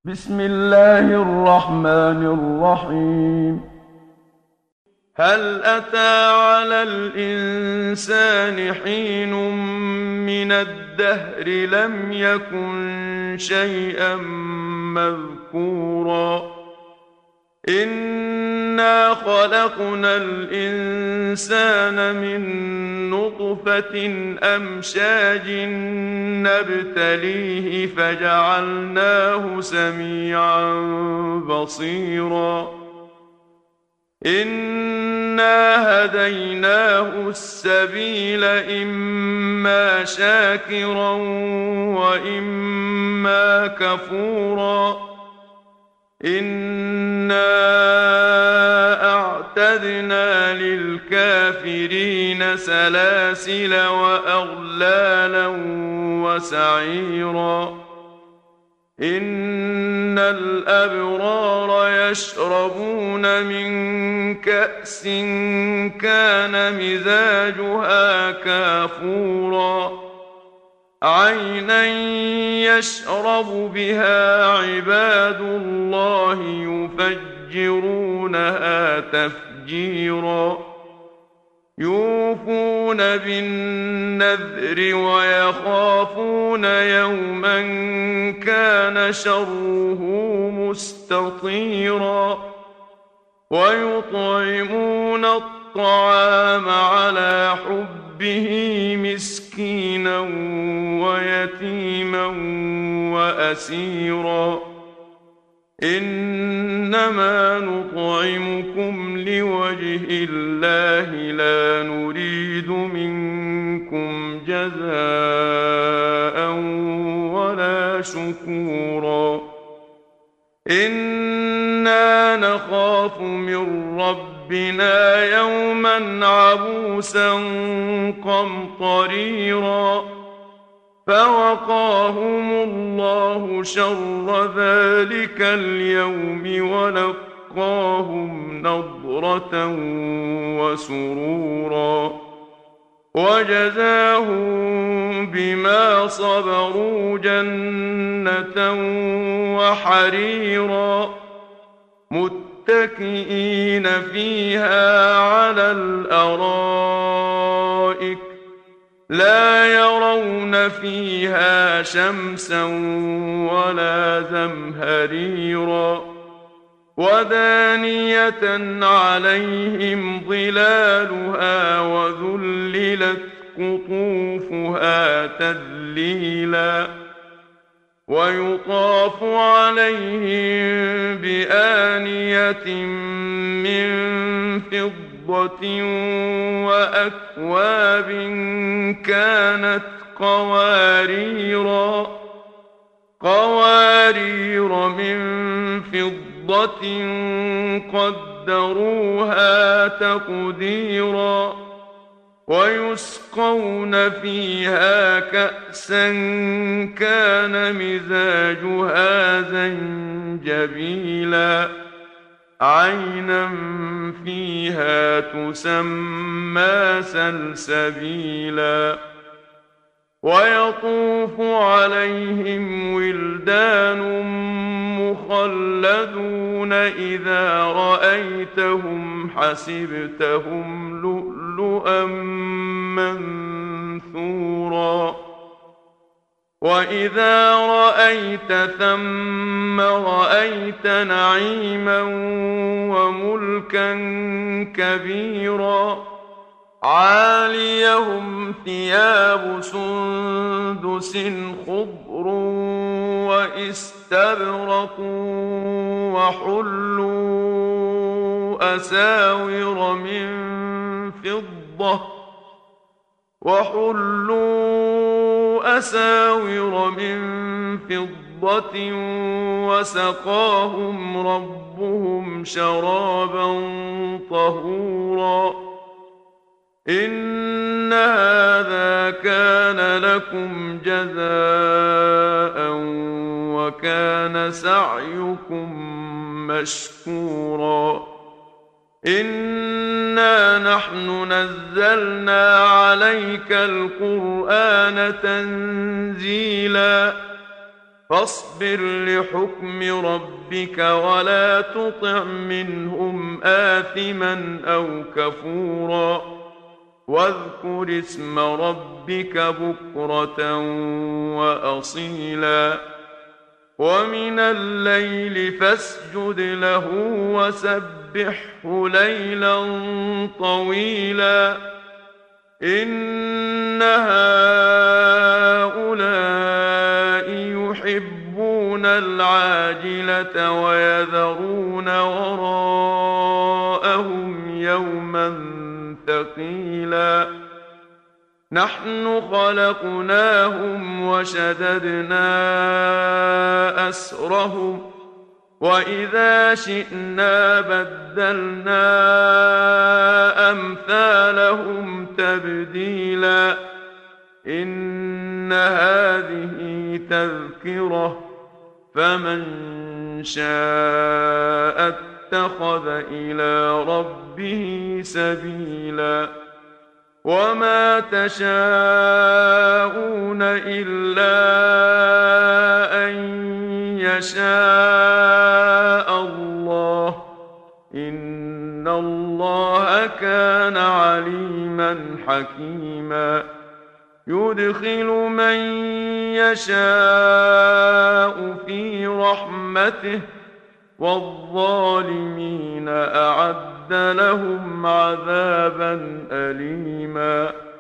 بسم الله الرحمن الرحيم. هل أتى على الإنسان حين من الدهر لم يكن شيئا مذكورا إنا خلقنا الإنسان من نطفة أمشاج نبتليه فجعلناه سميعا بصيرا إنا هديناه السبيل إما شاكرا وإما كفورا إنا أعتدنا للكافرين سلاسل وأغلالا وسعيرا إن الأبرار يشربون من كأس كان مزاجها كافورا عينا يشرب بها عباد الله يفجرونها تفجيرا يوفون بالنذر ويخافون يوما كان شره مستطيرا ويطعمون الطعام على حبه مسكينا ويتيما وأسيرا إنما نطعمكم لوجه الله لا نريد منكم جزاء ولا شكورا إنا نخاف من ربنا يوما عبوسا قمطريرا فوقاهم الله شر ذلك اليوم ولقاهم نضرة وسرورا وجزاهم بما صبروا جنة وحريرا متكئين فيها على الأرائك لا يرون فيها شمسا ولا زمهريرا ودانية عليهم ظلالها وذللت قطوفها تذليلا ويطاف عليهم بآنية من فضة وأكواب كانت قوارير من فضة قدروها تقديرا ويسقون فيها كأسا كان مزاجها زنجبيلا عينا فيها تسمى سلسبيلا ويطوف عليهم ولدان مخلدون إذا رأيتهم حسبتهم لؤلؤا منثورا وإذا رأيت ثم رأيت نعيما وملكا كبيرا عاليهم ثياب سندس خضر واستبرق وحلوا أساور من فضة وسقاهم ربهم شرابا طهورا إن هذا كان لكم جزاء وكان سعيكم مشكورا إنا نحن نزلنا عليك القرآن تنزيلا فاصبر لحكم ربك ولا تطع منهم آثما أو كفورا واذكر اسم ربك بكرة وأصيلا ومن الليل فاسجد له وسبحه ليلا طويلا إن هؤلاء يحبون العاجلة ويذرون وراءهم يوما ثقيلا نحن خلقناهم وشددنا أسرهم وإذا شئنا بدلنا أمثالهم تبديلا إن هذه تذكرة فمن شاء اتخذ إلى ربه سبيلا وما تشاءون إلا أن يشاء الله إن الله كان عليما حكيما يدخل من يشاء في رحمته والظالمين أعد لهم عذابا أليما